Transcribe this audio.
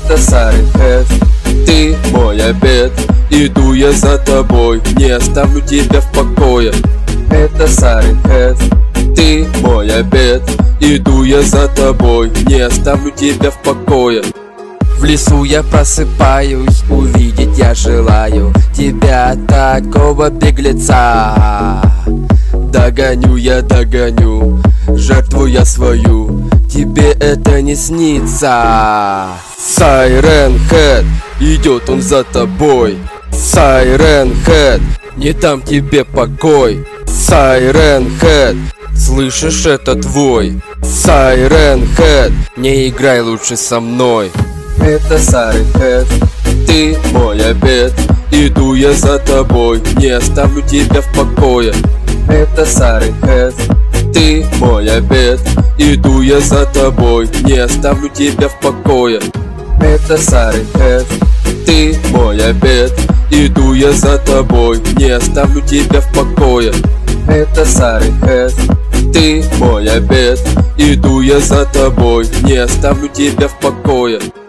Это Саренхэт, ты мой обед. Иду я за тобой, не оставлю тебя в покое. Это Саренхэт, ты мой обед. Иду я за тобой, не оставлю тебя в покое. В лесу я просыпаюсь, увидеть я желаю тебя, такого беглеца. Догоню я, догоню, жертву я свою, тебе это не снится. Саренхэт, идет он за тобой. Саренхэт, не дам тебе покой. Саренхэт, слышишь, это твой. Саренхэт, не играй лучше со мной. Это Саренхэт, ты мой обед. Иду я за тобой, не оставлю тебя в покое. Это Саренхэт, ты мой обед. Иду я за тобой, не оставлю тебя в покое. Это Саренхэт, ты мой обед. Иду я за тобой, не оставлю тебя в покое. Это Саренхэт, ты мой обед. Иду я за тобой, не оставлю тебя в покое.